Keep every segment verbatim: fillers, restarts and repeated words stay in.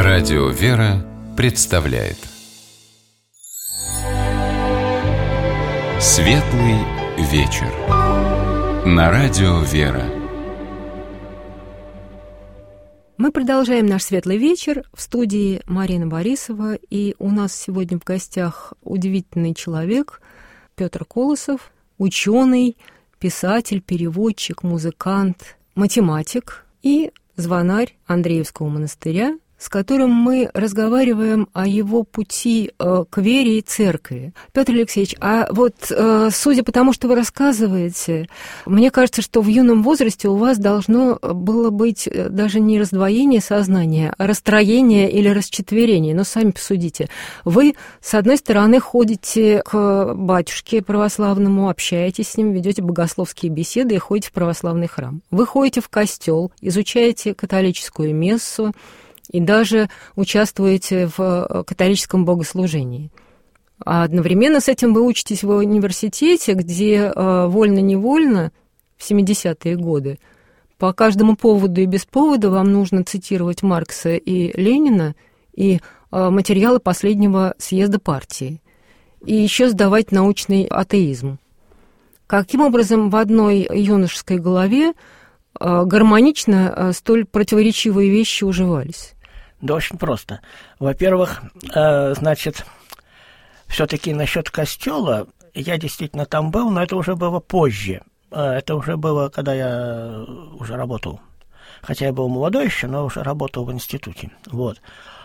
Радио «Вера» представляет Светлый вечер на Радио «Вера». Мы продолжаем наш светлый вечер. В студии Марина Борисова, и у нас сегодня в гостях удивительный человек Петр Колосов, ученый, писатель, переводчик, музыкант, математик и звонарь Андреевского монастыря, с которым мы разговариваем о его пути э, к вере и церкви. Петр Алексеевич, а вот э, судя по тому, что вы рассказываете, мне кажется, что в юном возрасте у вас должно было быть даже не раздвоение сознания, а расстроение или расчетверение. Но сами посудите. Вы, с одной стороны, ходите к батюшке православному, общаетесь с ним, ведете богословские беседы и ходите в православный храм. Вы ходите в костел, изучаете католическую мессу, и даже участвуете в католическом богослужении. А одновременно с этим вы учитесь в университете, где вольно-невольно в семидесятые годы по каждому поводу и без повода вам нужно цитировать Маркса и Ленина и материалы последнего съезда партии, и еще сдавать научный атеизм. Каким образом в одной юношеской голове гармонично столь противоречивые вещи уживались? Да очень просто. Во-первых, э, значит, все-таки насчет костела, я действительно там был, но это уже было позже. Это уже было, когда я уже работал. Хотя я был молодой еще, но уже работал в институте. Вот.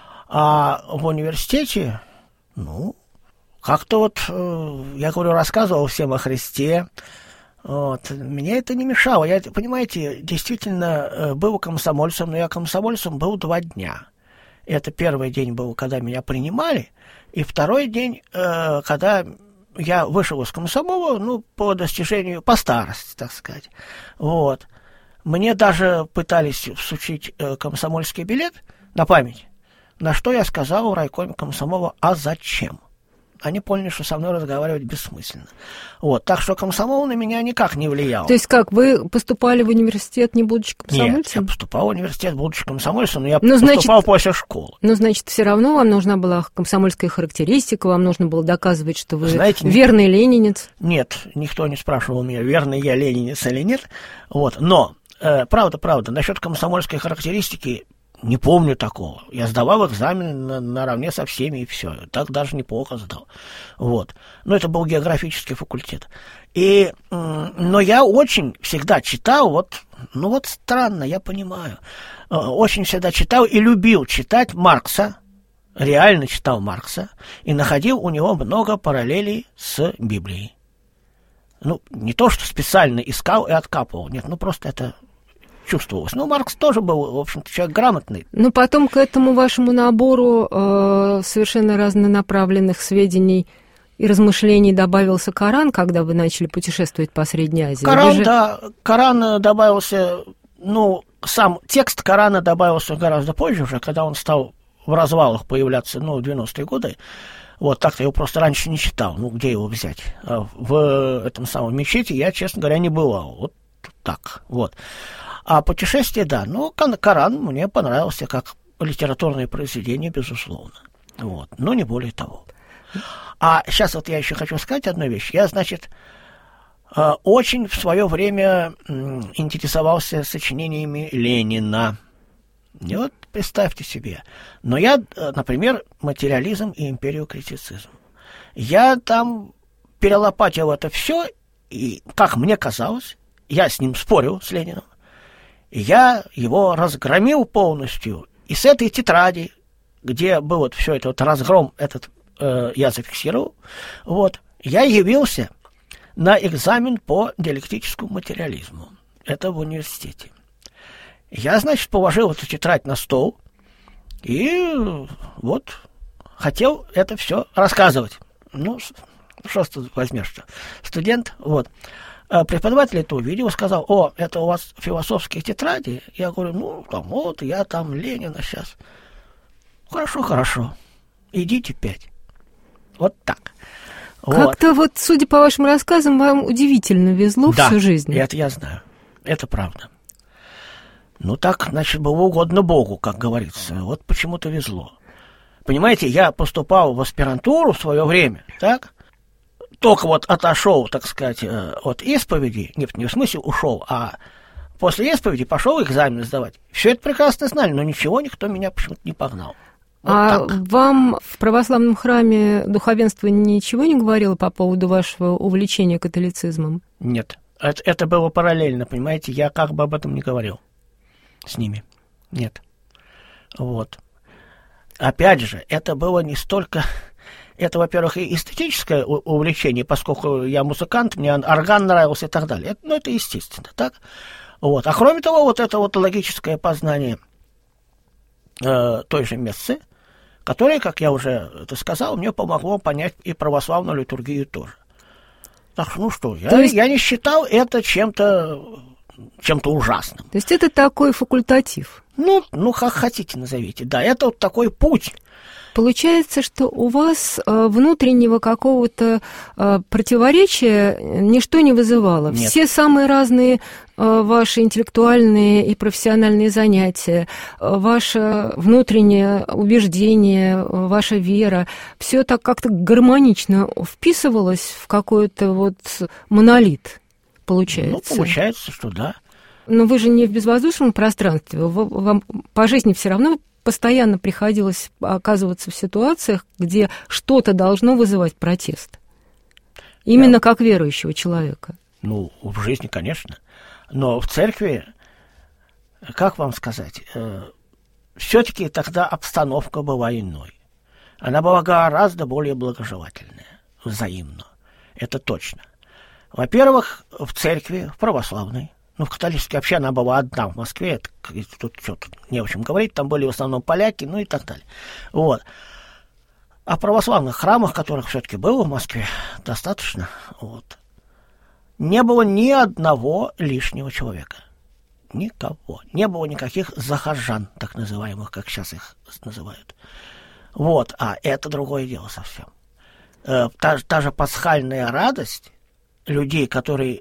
А в университете, ну, как-то вот, э, я говорю, рассказывал всем о Христе. Вот. Мне это не мешало. Я, понимаете, действительно был комсомольцем, но я комсомольцем был два дня. Это первый день был, когда меня принимали, и второй день, э, когда я вышел из комсомола, ну, по достижению, по старости, так сказать. Вот. Мне даже пытались всучить э, комсомольский билет на память, на что я сказал в райкоме комсомола: а зачем? Они поняли, что со мной разговаривать бессмысленно. Вот. Так что комсомол на меня никак не влиял. То есть как, вы поступали в университет, не будучи комсомольцем? Нет, я поступал в университет, будучи комсомольцем, но я ну, поступал значит, после школы. Ну, значит, все равно вам нужна была комсомольская характеристика, вам нужно было доказывать, что вы Знаете, верный ленинец. Нет, никто не спрашивал меня, верный я ленинец или нет. Вот. Но, э, правда, правда, насчет комсомольской характеристики не помню такого. Я сдавал экзамен на, наравне со всеми, и все. Так даже неплохо сдал. Вот. Но это был географический факультет. И, но я очень всегда читал, вот, ну вот странно, я понимаю, очень всегда читал и любил читать Маркса, реально читал Маркса, и находил у него много параллелей с Библией. Ну, не то, что специально искал и откапывал, нет, ну просто это чувствовалось. Ну, Маркс тоже был, в общем-то, человек грамотный. Но потом к этому вашему набору э, совершенно разнонаправленных сведений и размышлений добавился Коран, когда вы начали путешествовать по Средней Азии. Коран, же... да, Коран добавился, ну, сам текст Корана добавился гораздо позже уже, когда он стал в развалах появляться, ну, в девяностые годы. Вот, так-то я его просто раньше не читал, ну, где его взять? В этом самом мечети я, честно говоря, не бывал. Вот так, вот. А путешествие, да, ну, Коран мне понравился как литературное произведение, безусловно. Вот, но не более того. А сейчас вот я еще хочу сказать одну вещь. Я, значит, очень в свое время интересовался сочинениями Ленина. И вот представьте себе. Но я, например, материализм и империокритицизм. Я там перелопатил это все, и, как мне казалось, я с ним спорил, с Лениным, и я его разгромил полностью. И с этой тетради, где был вот все это, вот разгром этот, э, я зафиксировал, вот, я явился на экзамен по диалектическому материализму. Это в университете. Я, значит, положил эту тетрадь на стол и вот хотел это все рассказывать. Ну, что ты возьмешь-то? Студент, вот. Преподаватель это увидел, сказал: о, это у вас философские тетради? Я говорю: ну, там, вот, я там Ленина сейчас. Хорошо, хорошо, идите пять. Вот так. Как-то вот. вот, судя по вашим рассказам, вам удивительно везло да, всю жизнь. Да, это я знаю, это правда. Ну, так, значит, было угодно Богу, как говорится. Вот почему-то везло. Понимаете, я поступал в аспирантуру в свое время, так? Только вот отошел, так сказать, от исповеди, нет, не в смысле ушел, а после исповеди пошел экзамен сдавать. Все это прекрасно знали, но ничего, никто меня почему-то не погнал. Вот а так. Вам в православном храме духовенство ничего не говорило по поводу вашего увлечения католицизмом? Нет, это, это было параллельно, понимаете, я как бы об этом не говорил с ними. Нет. Вот. Опять же, это было не столько... Это, во-первых, и эстетическое увлечение, поскольку я музыкант, мне орган нравился и так далее. Это, ну, это естественно, так? Вот. А кроме того, вот это вот логическое познание э, той же мессы, которое, как я уже это сказал, мне помогло понять и православную литургию тоже. Так что, ну что, я, есть... я не считал это чем-то, чем-то ужасным. То есть это такой факультатив? Ну, ну, как хотите назовите. Да, это вот такой путь. Получается, что у вас э, внутреннего какого-то э, противоречия ничто не вызывало. Нет. Все самые разные э, ваши интеллектуальные и профессиональные занятия, э, ваше внутреннее убеждение, э, ваша вера, все так как-то гармонично вписывалось в какой-то вот монолит, получается. Ну, получается, что да. Но вы же не в безвоздушном пространстве, вам по жизни все равно постоянно приходилось оказываться в ситуациях, где что-то должно вызывать протест. Именно да. Как верующего человека. Ну, в жизни, конечно. Но в церкви, как вам сказать, э, все-таки тогда обстановка была иной. Она была гораздо более благожелательная, взаимно. Это точно. Во-первых, в церкви, в православной, ну, в католической вообще она была одна в Москве, это, тут что-то не о чем говорить, там были в основном поляки, ну и так далее. Вот. А в православных храмах, которых все-таки было в Москве достаточно, вот, не было ни одного лишнего человека. Никого. Не было никаких захожан, так называемых, как сейчас их называют. Вот. А это другое дело совсем. Э, та, та же пасхальная радость людей, которые,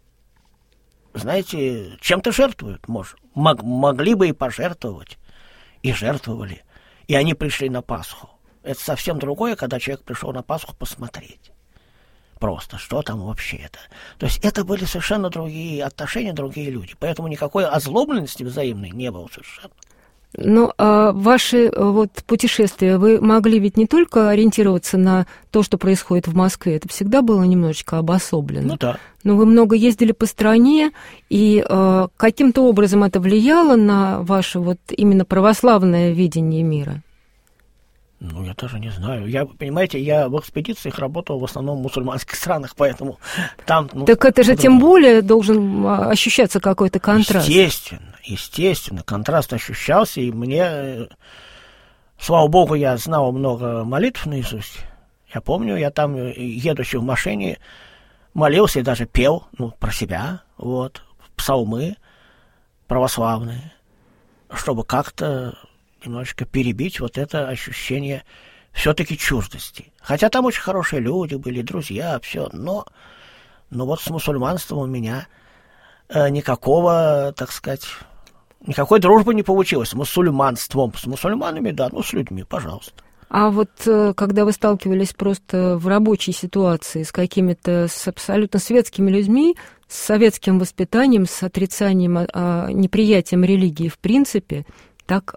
знаете, чем-то жертвуют, может, мог, могли бы и пожертвовать, и жертвовали, и они пришли на Пасху. Это совсем другое, когда человек пришел на Пасху посмотреть. Просто, что там вообще это. То есть это были совершенно другие отношения, другие люди. Поэтому никакой озлобленности взаимной не было совершенно. Ну, а ваши вот путешествия, вы могли ведь не только ориентироваться на то, что происходит в Москве, это всегда было немножечко обособленно. Ну да. Но вы много ездили по стране, и э, каким-то образом это влияло на ваше вот именно православное видение мира? Ну, я даже не знаю. Я, понимаете, я в экспедициях работал в основном в мусульманских странах, поэтому там... Ну, так это же тем более должен ощущаться какой-то контраст. Естественно, естественно. Контраст ощущался, и мне, слава богу, я знал много молитв наизусть. Я помню, я там, едучи в машине, молился и даже пел, ну, про себя, вот, псалмы православные, чтобы как-то немножечко перебить вот это ощущение все-таки чуждости. Хотя там очень хорошие люди были, друзья, все, но, но вот с мусульманством у меня э, никакого, так сказать, никакой дружбы не получилось. С мусульманством, с мусульманами, да, ну, с людьми, пожалуйста. А вот когда вы сталкивались просто в рабочей ситуации с какими-то с абсолютно светскими людьми, с советским воспитанием, с отрицанием, неприятием религии в принципе, так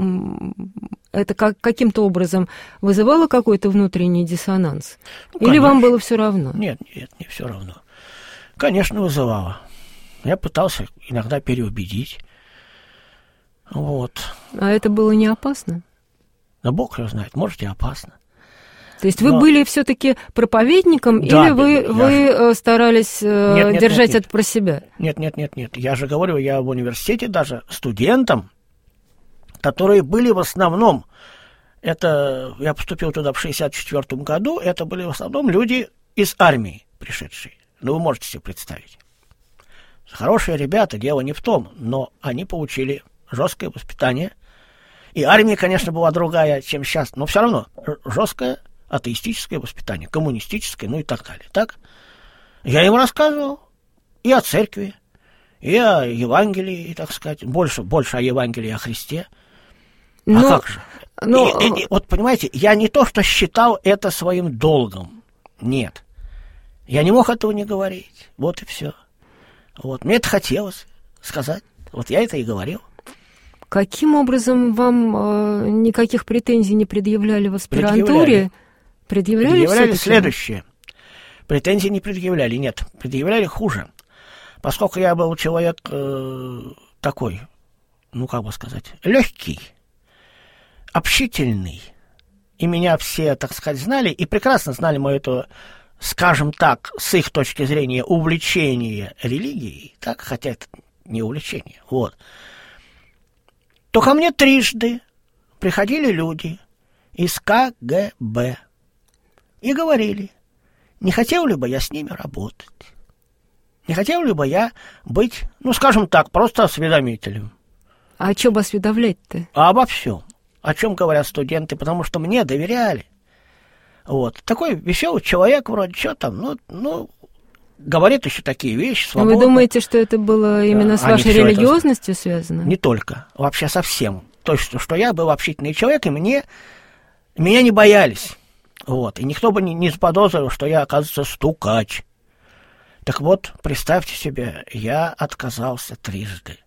это как, каким-то образом вызывало какой-то внутренний диссонанс? Ну, или вам было все равно? Нет, нет, не все равно. Конечно, вызывало. Я пытался иногда переубедить. Вот. А это было не опасно? Да Бог его знает, может, и опасно. То есть вы Но... были все-таки проповедником, да, или вы, я вы же... старались нет, нет, держать нет, нет. это про себя? Нет, нет, нет, нет. Я же говорю, я в университете даже студентам, которые были в основном, это я поступил туда в шестьдесят четвёртом году, это были в основном люди из армии пришедшие. Ну, вы можете себе представить. Хорошие ребята, дело не в том, но они получили жесткое воспитание. И армия, конечно, была другая, чем сейчас, но все равно жесткое атеистическое воспитание, коммунистическое, ну и так далее. Так? Я им рассказывал и о церкви, и о Евангелии, так сказать, больше, больше о Евангелии, о Христе. Но, а как же? Но... И, и, и, вот, понимаете, я не то, что считал это своим долгом. Нет. Я не мог этого не говорить. Вот и все. Вот. Мне это хотелось сказать. Вот я это и говорил. Каким образом вам э, никаких претензий не предъявляли в аспирантуре? Предъявляли. Предъявляли, предъявляли всё-таки? следующее. Претензий не предъявляли, нет. Предъявляли хуже. Поскольку я был человек э, такой, ну, как бы сказать, легкий, общительный, и меня все, так сказать, знали, и прекрасно знали мое это, скажем так, с их точки зрения, увлечение религией, так, хотя это не увлечение, вот, то ко мне трижды приходили люди из ка гэ бэ и говорили, не хотел ли бы я с ними работать, не хотел ли бы я быть, ну, скажем так, просто осведомителем. А о чем осведомлять-то? А обо всем. О чем говорят студенты, потому что мне доверяли. Вот. Такой веселый человек вроде, что там, ну, ну, говорит еще такие вещи, свободно. Вы думаете, что это было именно Да, с вашей религиозностью это... связано? Не только, вообще со всем. То есть, что я был общительный человек, и мне, меня не боялись. Вот. И никто бы не, не заподозрил, что я, оказывается, стукач. Так вот, представьте себе, я отказался трижды.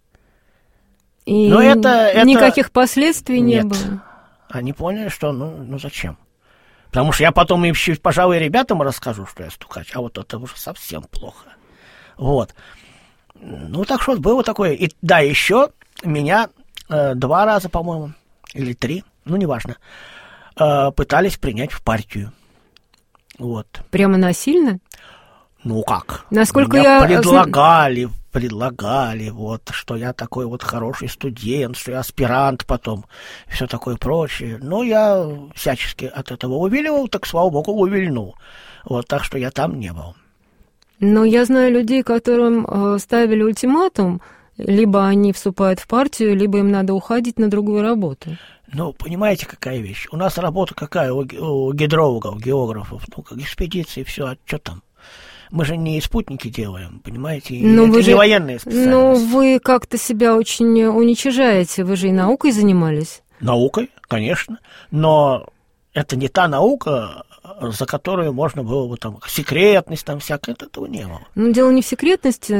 И Но это, это... никаких последствий не Нет. было? Они поняли, что ну, ну зачем? Потому что я потом им, пожалуй, ребятам расскажу, что я стукач, а вот это уже совсем плохо. Вот. Ну, так что было такое. И да, еще меня э, два раза, по-моему, или три, ну, неважно, э, пытались принять в партию. Вот. Прямо насильно? Ну, как? Насколько меня я... предлагали, предлагали, вот, что я такой вот хороший студент, что я аспирант потом, и все такое прочее. Но я всячески от этого увиливал, так, слава богу, увильнул. Вот, так что я там не был. Но я знаю людей, которым э, ставили ультиматум, либо они вступают в партию, либо им надо уходить на другую работу. Ну, понимаете, какая вещь? У нас работа какая у, у гидрологов, географов, ну, как экспедиции, все, а что там? Мы же не спутники делаем, понимаете? И но это вы не же, военные специальности. Но вы как-то себя очень уничижаете. Вы же и наукой занимались. Наукой, конечно. Но это не та наука, за которую можно было бы там секретность, там всякое, этого не было. Ну, дело не в секретности.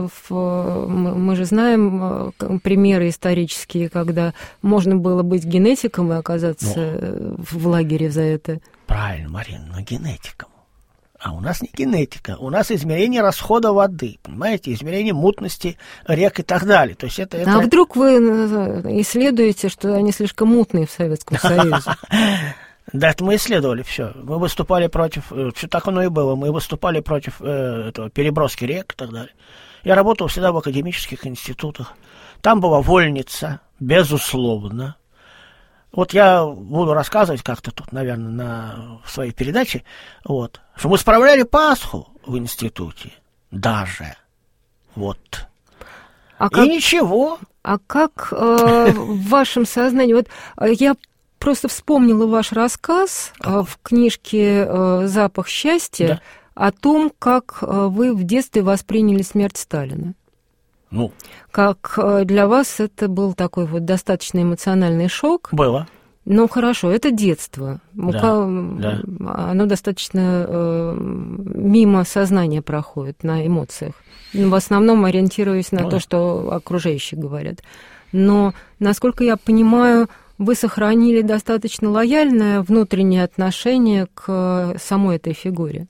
Мы же знаем примеры исторические, когда можно было быть генетиком и оказаться ну, в лагере за это. Правильно, Марина, но генетиком. А у нас не генетика, у нас измерение расхода воды, понимаете, измерение мутности рек и так далее. То есть это, это... А вдруг вы исследуете, что они слишком мутные в Советском Союзе? Да, это мы исследовали все. Мы выступали против, все так оно и было, мы выступали против э, этого, переброски рек и так далее. Я работал всегда в академических институтах. Там была вольница, безусловно. Вот я буду рассказывать как-то тут, наверное, на своей передаче, вот, что мы справляли Пасху в институте даже. Вот. А и как, ничего. А как э, в вашем сознании... Вот я просто вспомнила ваш рассказ э, в книжке э, «Запах счастья» да. о том, как э, вы в детстве восприняли смерть Сталина. Ну. Как для вас это был такой вот достаточно эмоциональный шок. Было. Ну, хорошо, это детство. Да, да. Оно достаточно э, мимо сознания проходит, на эмоциях. В основном ориентируясь на ну, то, что окружающие говорят. Но, насколько я понимаю, вы сохранили достаточно лояльное внутреннее отношение к самой этой фигуре.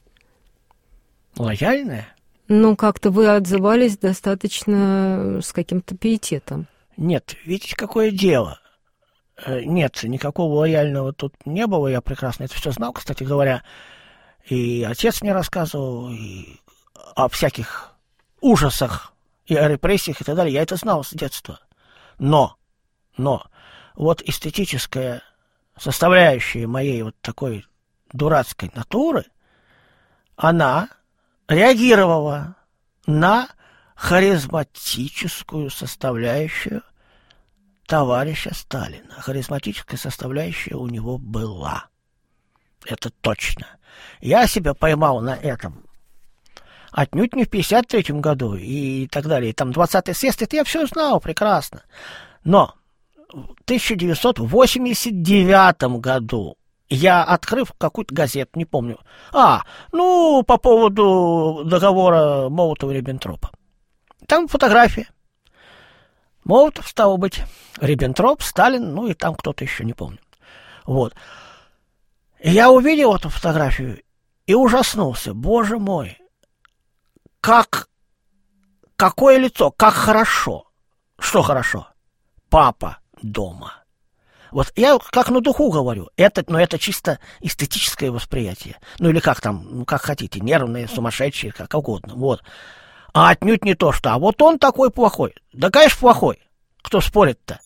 Лояльное? Ну, как-то вы отзывались достаточно с каким-то пиететом. Нет, видите, какое дело. Нет, никакого лояльного тут не было, я прекрасно это все знал, кстати говоря. И отец мне рассказывал и о всяких ужасах и о репрессиях и так далее. Я это знал с детства. Но, но, вот эстетическая составляющая моей вот такой дурацкой натуры, она... реагировала на харизматическую составляющую товарища Сталина. Харизматическая составляющая у него была. Это точно. Я себя поймал на этом. отнюдь не в пятьдесят третьем году и так далее. И там двадцатый съезд, это я все знал прекрасно. Но в тысяча девятьсот восемьдесят девятом году я, открыв какую-то газету, не помню, а, ну, по поводу договора Молотова-Риббентропа. Там фотография. Молотов, стало быть, Риббентроп, Сталин, ну и там кто-то еще, не помню. Вот. И я увидел эту фотографию и ужаснулся. Боже мой, как, какое лицо, как хорошо. Что хорошо? Папа дома. Вот я как на духу говорю, это, но это чисто эстетическое восприятие. Ну или как там, ну как хотите, нервные, сумасшедшие, как угодно. Вот. А отнюдь не то, что а вот он такой плохой. Да, конечно, плохой. Кто спорит-то?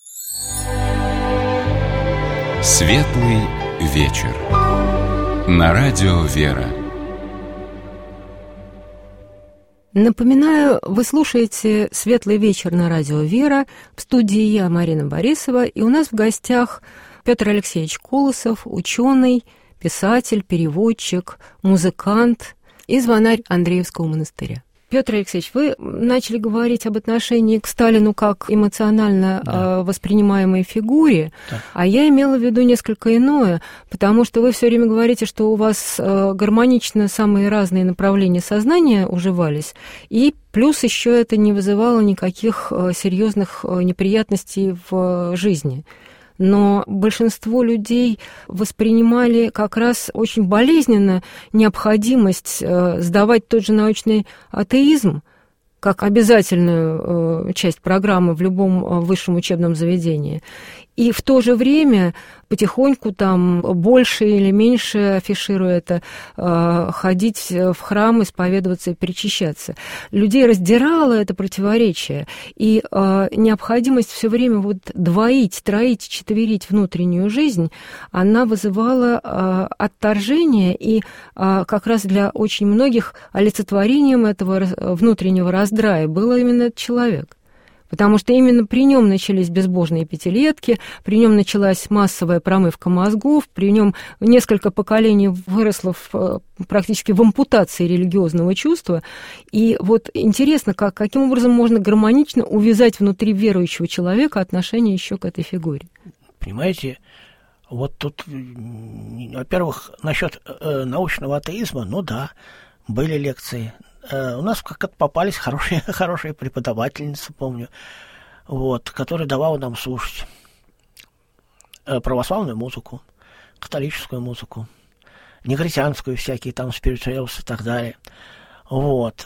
Светлый вечер. На радио «Вера». Напоминаю, вы слушаете «Светлый вечер» на радио «Вера». В студии я, Марина Борисова, и у нас в гостях Петр Алексеевич Колосов, ученый, писатель, переводчик, музыкант и звонарь Андреевского монастыря. Петр Алексеевич, вы начали говорить об отношении к Сталину как эмоционально да. э, воспринимаемой фигуре, да. а я имела в виду несколько иное, потому что вы все время говорите, что у вас э, гармонично самые разные направления сознания уживались, и плюс еще это не вызывало никаких э, серьезных э, неприятностей в э, жизни. Но большинство людей воспринимали как раз очень болезненно необходимость э, сдавать тот же научный атеизм как обязательную э, часть программы в любом э, высшем учебном заведении. И в то же время потихоньку там больше или меньше, афишируя это, э, ходить в храм, исповедоваться и причащаться. Людей раздирало это противоречие, и э, необходимость все время вот двоить, троить, четверить внутреннюю жизнь, она вызывала э, отторжение, и э, как раз для очень многих олицетворением этого внутреннего раздрая был именно этот человек. Потому что именно при нем начались безбожные пятилетки, при нем началась массовая промывка мозгов, при нем несколько поколений выросло в, практически в ампутации религиозного чувства. И вот интересно, как, каким образом можно гармонично увязать внутри верующего человека отношение еще к этой фигуре. Понимаете, вот тут, во-первых, насчет э, научного атеизма, ну да, были лекции. У нас как-то попались хорошие, хорошие преподавательницы, помню, вот, которые давала нам слушать православную музыку, католическую музыку, негритянскую, всякие там спиритуалсы и так далее. Вот.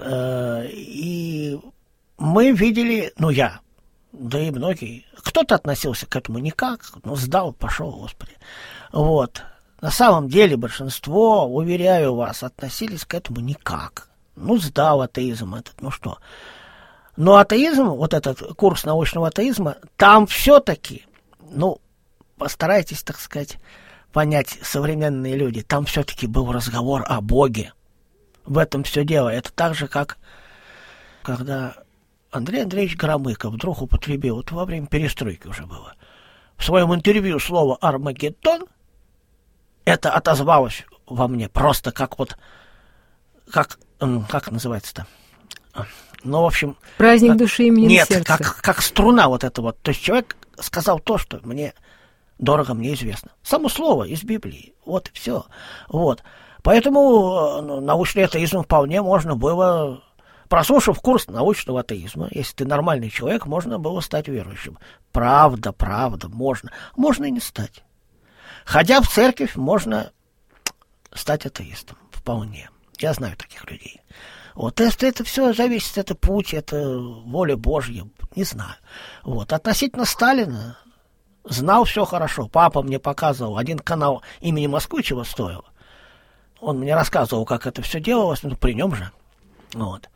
И мы видели, ну я, да и многие, кто-то относился к этому никак, ну сдал, пошел, господи. Вот. На самом деле большинство, уверяю вас, относились к этому никак. Ну, сдал атеизм этот, ну что. Но атеизм, вот этот курс научного атеизма, там все-таки, ну, постарайтесь, так сказать, понять, современные люди, там все-таки был разговор о Боге. В этом все дело. Это так же, как когда Андрей Андреевич Громыко вдруг употребил, вот во время перестройки уже было, в своем интервью слово «Армагеддон», это отозвалось во мне просто как вот, как, как называется-то? Ну, в общем... Праздник как, души имени нет, сердца. Нет, как, как струна вот эта вот. То есть человек сказал то, что мне дорого, мне известно. Само слово из Библии. Вот и все. Вот. Поэтому ну, научный атеизм вполне можно было... Прослушав курс научного атеизма, если ты нормальный человек, можно было стать верующим. Правда, правда, можно. Можно и не стать. Ходя в церковь, можно стать атеистом. Вполне. Я знаю таких людей. Вот это, это все зависит, это путь, это воля Божья, не знаю. Вот. Относительно Сталина знал все хорошо. Папа мне показывал, один канал имени Москвы чего стоил. Он мне рассказывал, как это все делалось, ну, при нем же. Вот.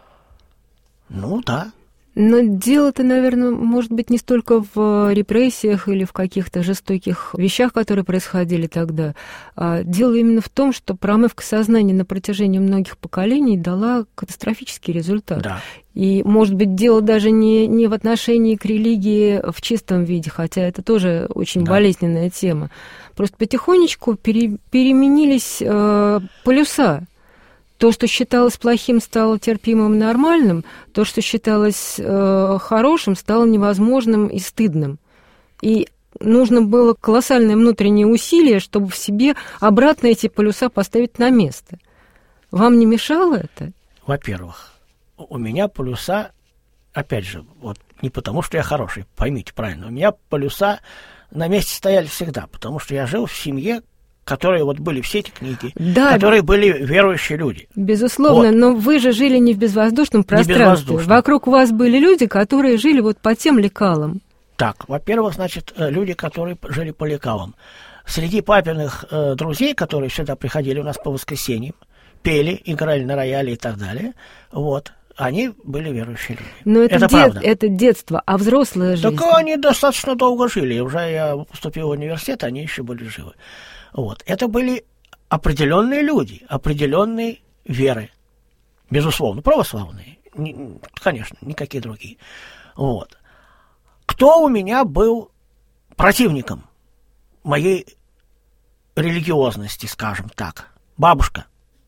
Ну, да. Но дело-то, наверное, может быть не столько в репрессиях или в каких-то жестоких вещах, которые происходили тогда. А дело именно в том, что промывка сознания на протяжении многих поколений дала катастрофический результат. Да. И, может быть, дело даже не, не в отношении к религии в чистом виде, хотя это тоже очень да. болезненная тема. Просто потихонечку пере, переменились э, полюса. то, что считалось плохим, стало терпимым и нормальным, то, что считалось э, хорошим, стало невозможным и стыдным. И нужно было колоссальное внутреннее усилие, чтобы в себе обратно эти полюса поставить на место. Вам не мешало это? Во-первых, у меня полюса, опять же, вот не потому, что я хороший, поймите правильно, у меня полюса на месте стояли всегда, потому что я жил в семье, которые вот были все эти книги, да, которые были верующие люди. Безусловно, вот. Но вы же жили не в безвоздушном пространстве. Не безвоздушном. Вокруг вас были люди, которые жили вот по тем лекалам. Так, во-первых, значит, люди, которые жили по лекалам. Среди папиных э, друзей, которые сюда приходили у нас по воскресеньям, пели, играли на рояле и так далее, вот, они были верующие люди. Но это, это, дет, правда. Это детство, а взрослая жизнь? Так они достаточно долго жили. Уже я поступил в университет, они еще были живы. Вот. Это были определенные люди, определенные веры. Безусловно, православные. Не, конечно, никакие другие. Вот. Кто у меня был противником моей религиозности, скажем так? Бабушка.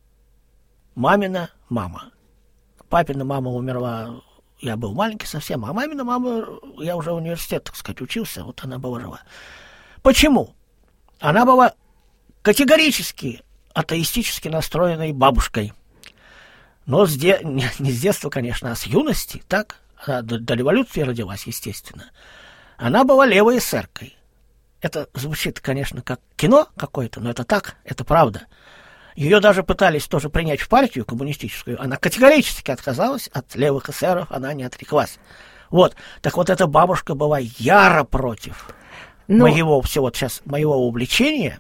Мамина мама. Папина мама умерла, я был маленький совсем, а мамина мама, я уже в университет, так сказать, учился, вот она была жива. Почему? Она была категорически атеистически настроенной бабушкой. Но с де... не, не с детства, конечно, а с юности, так? Она до, до революции родилась, естественно. Она была левой эсеркой. Это звучит, конечно, как кино какое-то, но это так, это правда. Ее даже пытались тоже принять в партию коммунистическую. Она категорически отказалась от левых эсеров, она не отреклась. Вот. Так вот, эта бабушка была яро против но... моего всего сейчас, моего увлечения,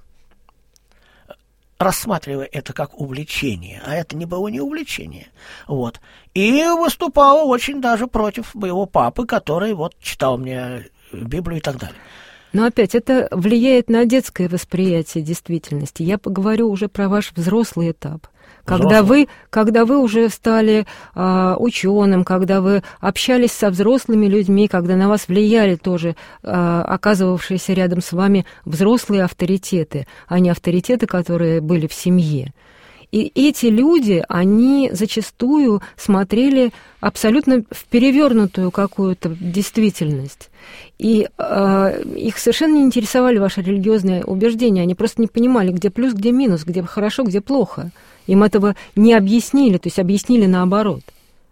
рассматривая это как увлечение, а это не было не увлечение. Вот. И выступала очень даже против моего папы, который вот читал мне Библию и так далее. Но опять это влияет на детское восприятие действительности. Я поговорю уже про ваш взрослый этап. Когда вы, когда вы уже стали э, ученым, когда вы общались со взрослыми людьми, когда на вас влияли тоже э, оказывавшиеся рядом с вами взрослые авторитеты, а не авторитеты, которые были в семье. И эти люди, они зачастую смотрели абсолютно в перевернутую какую-то действительность. И э, их совершенно не интересовали ваши религиозные убеждения. Они просто не понимали, где плюс, где минус, где хорошо, где плохо. Им этого не объяснили, то есть объяснили наоборот.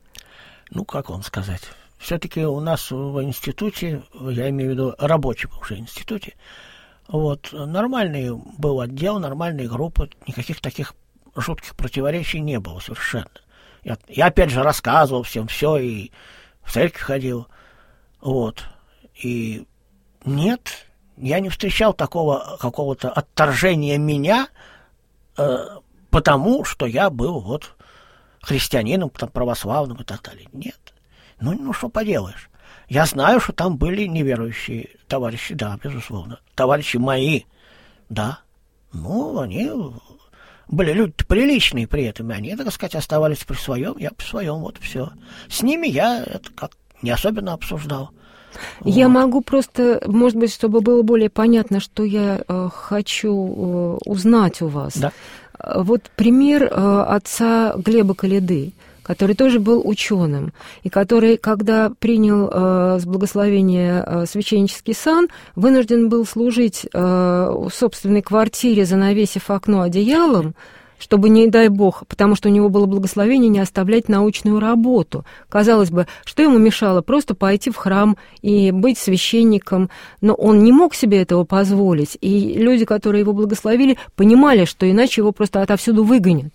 Ну, как вам сказать? Все-таки у нас в институте, я имею в виду рабочем уже институте, вот, нормальный был отдел, нормальные группы, никаких таких жутких противоречий не было совершенно. Я, я опять же рассказывал всем все, и в церковь ходил. Вот. И нет, я не встречал такого какого-то отторжения меня, э, потому что я был вот христианином, там, православным и так далее. Нет. Ну, ну, что поделаешь. Я знаю, что там были неверующие товарищи, да, безусловно. Товарищи мои, да. Ну, они... Были люди приличные при этом, и они, так сказать, оставались при своем, я при своем, вот все. С ними я это как не особенно обсуждал. Я вот. могу просто, может быть, чтобы было более понятно, что я э, хочу э, узнать у вас. Да. Вот пример э, отца Глеба Коляды, который тоже был ученым, и который, когда принял э, с благословения э, священнический сан, вынужден был служить э, в собственной квартире, занавесив окно одеялом, чтобы, не дай бог, потому что у него было благословение не оставлять научную работу. Казалось бы, что ему мешало? Просто пойти в храм и быть священником. Но он не мог себе этого позволить, и люди, которые его благословили, понимали, что иначе его просто отовсюду выгонят.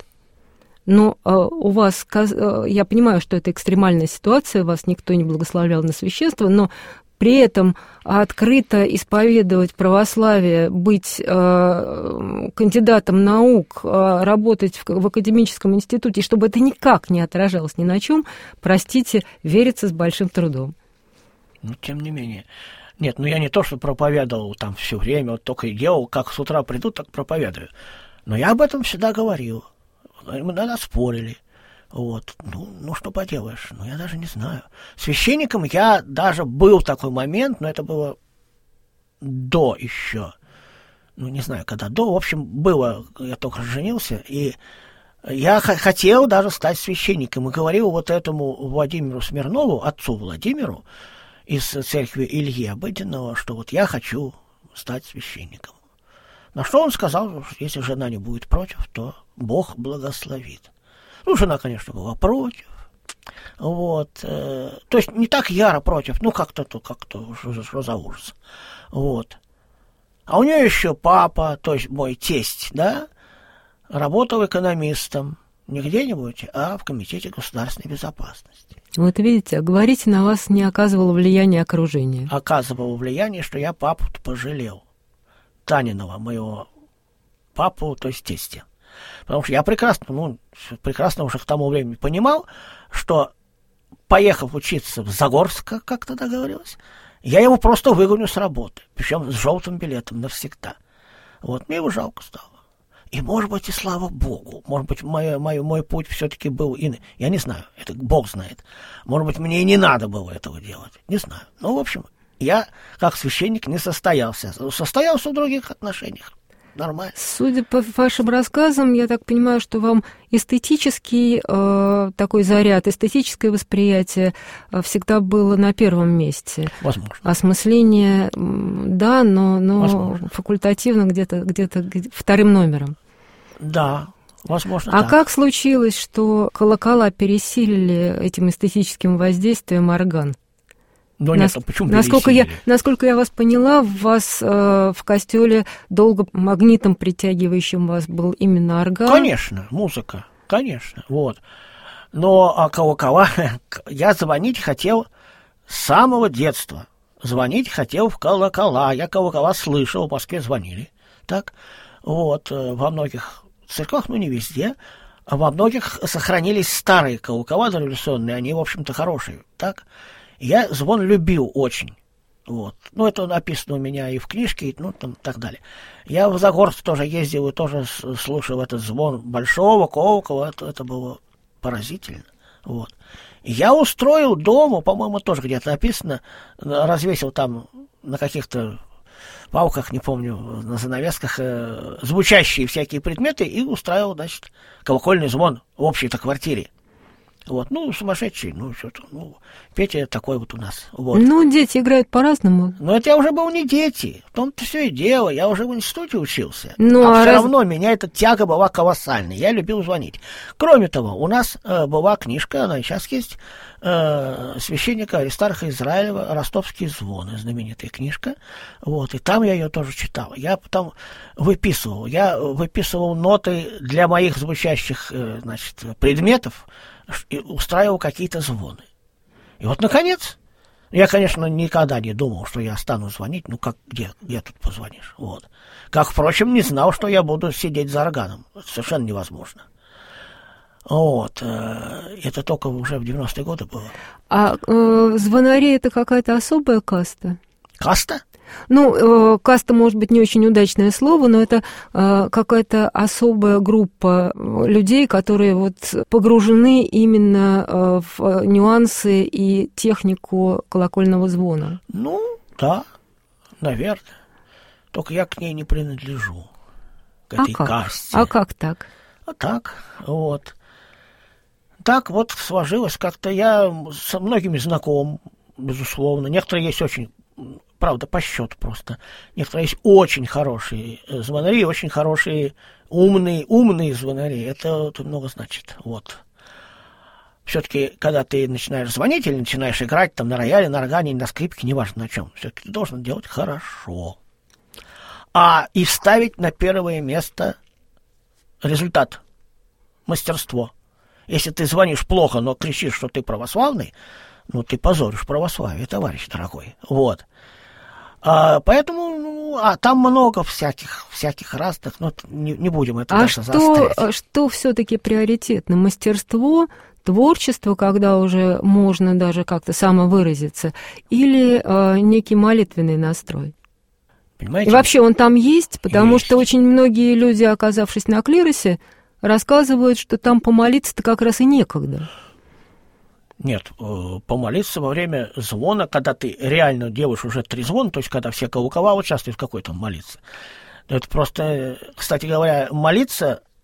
Но э, у вас, э, я понимаю, что это экстремальная ситуация, вас никто не благословлял на священство, но при этом открыто исповедовать православие, быть э, кандидатом наук, э, работать в, в академическом институте, и чтобы это никак не отражалось ни на чем, простите, верится с большим трудом. Ну, тем не менее. Нет, ну я не то, что проповедовал там все время, вот только и делал, как с утра приду, так проповедую. Но я об этом всегда говорил. Мы иногда спорили. Вот. Ну, ну, что поделаешь, ну, я даже не знаю. Священником я даже был в такой момент, но это было до еще. Ну, не знаю, когда до. В общем, было, я только женился, и Я х- хотел даже стать священником и говорил вот этому Владимиру Смирнову, отцу Владимиру из церкви Ильи Обыденного, что вот я хочу стать священником. На что он сказал, что если жена не будет против, то Бог благословит. Ну, жена, конечно, была против. Вот. Э, то есть не так яро против, ну, как-то, то, как-то, что, что за ужас. Вот. А у нее еще папа, то есть мой тесть, да, работал экономистом не где-нибудь, а в Комитете государственной безопасности. Вот видите, говорите, на вас не оказывало влияние окружения. Оказывало влияние, что я папу-то пожалел. Таниного, моего папу, то есть тестя. Потому что я прекрасно, ну, прекрасно уже к тому времени понимал, что, поехав учиться в Загорск, как тогда говорилось, я его просто выгоню с работы, причем с желтым билетом навсегда. Вот, мне его жалко стало. И, может быть, и слава Богу, может быть, мой, мой, мой путь все-таки был иный. Я не знаю, это Бог знает. Может быть, мне и не надо было этого делать, не знаю. Ну, в общем, я, как священник, не состоялся. Состоялся в других отношениях. Нормально. Судя по вашим рассказам, я так понимаю, что вам эстетический э, такой заряд, эстетическое восприятие э, всегда было на первом месте. Возможно. Осмысление, да, но, но Возможно. Факультативно где-то, где-то вторым номером. Да, возможно. А так. как случилось, что колокола пересилили этим эстетическим воздействием орган? Но Нас, нет, а почему насколько я, пересилили? насколько я вас поняла, вас э, в костеле долго магнитом притягивающим вас был именно орган. Конечно, музыка, конечно, вот. Но а колокола, я звонить хотел с самого детства. Звонить хотел в колокола. Я колокола слышал, в Москве звонили. Так, вот, во многих церквах, ну не везде, а во многих сохранились старые колокола дореволюционные, они, в общем-то, хорошие, так. Я звон любил очень. Вот. Ну, это написано у меня и в книжке, и, ну, там, и так далее. Я в Загорск тоже ездил и тоже слушал этот звон большого колокола. Это, это было поразительно. Вот. И я устроил дома, по-моему, тоже где-то написано, развесил там на каких-то палках, не помню, на занавесках, э, звучащие всякие предметы и устраивал, значит, колокольный звон в общей-то квартире. Вот, ну, сумасшедший, ну, что-то, ну, Петя такой вот у нас, вот. Ну, дети играют по-разному. Но это я уже был не дети, в том-то все и дело, я уже в институте учился, ну, а, а все раз... равно меня эта тяга была колоссальной, я любил звонить. Кроме того, у нас э, была книжка, она и сейчас есть, э, священника Аристарха Израилева «Ростовские звоны», знаменитая книжка, вот, и там я ее тоже читал, я потом выписывал, я выписывал ноты для моих звучащих, э, значит, предметов, и устраивал какие-то звоны. И вот, наконец, я, конечно, никогда не думал, что я стану звонить. Ну, как, где, где тут позвонишь? Вот. Как, впрочем, не знал, что я буду сидеть за органом. Это совершенно невозможно. Вот. Это только уже в девяностые годы было. А э, звонари — это какая-то особая каста? Каста? Ну, э, каста, может быть, не очень удачное слово, но это э, какая-то особая группа людей, которые вот погружены именно э, в нюансы и технику колокольного звона. Ну, да, наверное. Только я к ней не принадлежу, к этой а как? касте. А как так? А так, вот. Так вот сложилось как-то. Я со многими знаком, безусловно. Некоторые есть очень... Правда, по счету просто. Некоторые есть очень хорошие звонари, очень хорошие, умные, умные звонари. Это, это много значит. Вот. Все-таки, когда ты начинаешь звонить или начинаешь играть там на рояле, на органе, на скрипке, неважно на чем, все-таки ты должен делать хорошо. А и ставить на первое место результат, мастерство. Если ты звонишь плохо, но кричишь, что ты православный, ну, ты позоришь православие, товарищ дорогой. Вот. А, поэтому, ну, а там много всяких, всяких разных, но не, не будем это а даже что, заострять. Что все-таки приоритетно? Мастерство, творчество, когда уже можно даже как-то самовыразиться, или э, некий молитвенный настрой? Понимаете? И вообще он там есть, потому есть. что очень многие люди, оказавшись на клиросе, рассказывают, что там помолиться-то как раз и некогда. Нет, помолиться во время звона, когда ты реально делаешь уже трезвон, то есть когда все колокола участвуют, в какой там молиться. Это просто, кстати говоря, молиться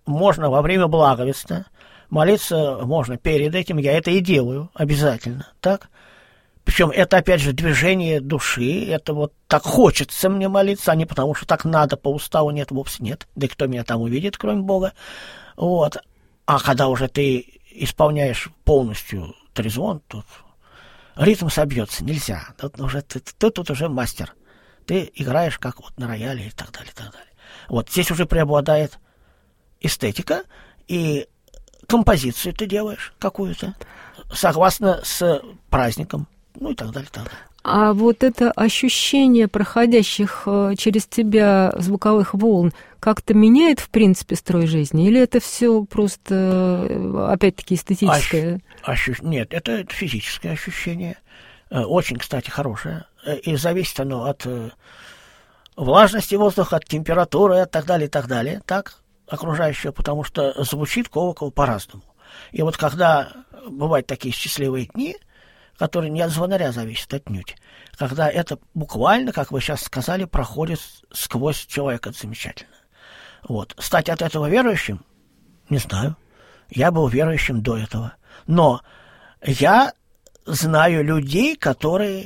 можно во время благовестия, молиться можно перед этим, я это и делаю обязательно, так? Причем это, опять же, движение души, это вот так хочется мне молиться, а не потому, что так надо по уставу, нет, вовсе нет. Да и кто меня там увидит, кроме Бога. Вот. А когда уже ты исполняешь полностью трезвон, тут ритм собьется, нельзя. Тут, уже, ты, ты тут уже мастер. Ты играешь как вот на рояле и так далее, и так далее. Вот здесь уже преобладает эстетика, и композицию ты делаешь какую-то, согласно с праздником. Ну и так далее, так далее. А вот это ощущение проходящих через тебя звуковых волн как-то меняет, в принципе, строй жизни? Или это все просто, опять-таки, эстетическое? Ощу... Ощу... Нет, это физическое ощущение. Очень, кстати, хорошее. И зависит оно от влажности воздуха, от температуры и так далее, и так далее. Так, окружающее, потому что звучит колокол по-разному. И вот когда бывают такие счастливые дни, которые не от звонаря зависят отнюдь, когда это буквально, как вы сейчас сказали, проходит сквозь человека, это замечательно. Вот. Стать от этого верующим? Не знаю. Я был верующим до этого. Но я знаю людей, которые,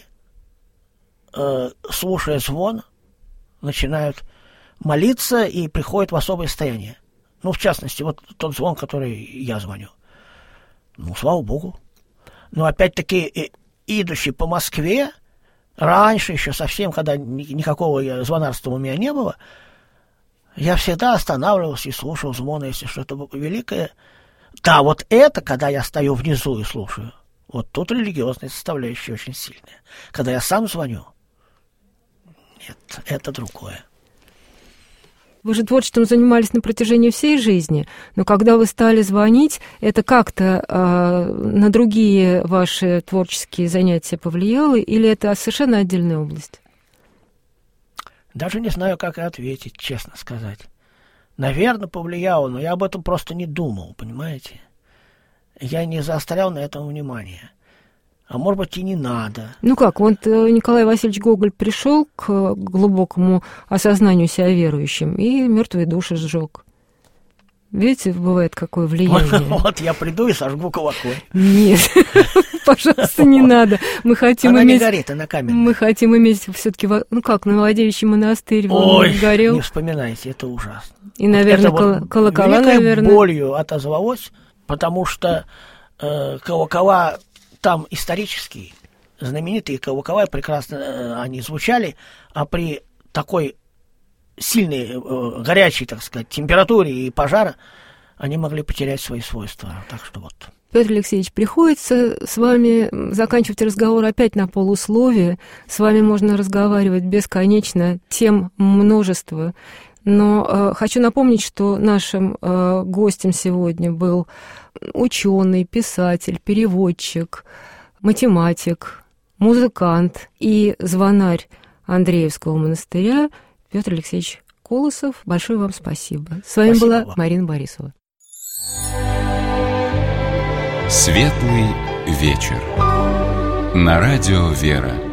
э, слушая звон, начинают молиться и приходят в особое состояние. Ну, в частности, вот тот звон, который я звоню. Ну, слава Богу. Но опять-таки, идущий по Москве, раньше еще совсем, когда никакого звонарства у меня не было, я всегда останавливался и слушал звоны, если что-то великое. Да, вот это, когда я стою внизу и слушаю, вот тут религиозная составляющая очень сильная. Когда я сам звоню, нет, это другое. Вы же творчеством занимались на протяжении всей жизни, но когда вы стали звонить, это как-то э, на другие ваши творческие занятия повлияло, или это совершенно отдельная область? Даже не знаю, как и ответить, честно сказать. Наверное, повлияло, но я об этом просто не думал, понимаете? Я не заострял на этом внимание. А может быть, и не надо. Ну как, вот Николай Васильевич Гоголь пришел к глубокому осознанию себя верующим и мертвые души сжег. Видите, бывает какое влияние. Вот я приду и сожгу колокол. Нет, пожалуйста, не надо. Мы хотим она иметь... не горит, она каменная. Мы хотим иметь все-таки, ну как, Новодевичий монастырь Ой, горел. Не вспоминайте, это ужасно. И, наверное, вот кол- колокола, великой наверное. болью отозвалось, потому что э, колокола там исторические, знаменитые колокола, прекрасно э, они звучали, а при такой сильной, э, горячей, так сказать, температуре и пожара они могли потерять свои свойства. Так что вот. Петр Алексеевич, приходится с вами заканчивать разговор опять на полусловие. С вами можно разговаривать бесконечно, тем множество. Но э, хочу напомнить, что нашим э, гостем сегодня был ученый, писатель, переводчик, математик, музыкант и звонарь Андреевского монастыря Петр Алексеевич Колосов. Большое вам спасибо. С вами Спасибо была вам. Марина Борисова. Светлый вечер. На радио «Вера».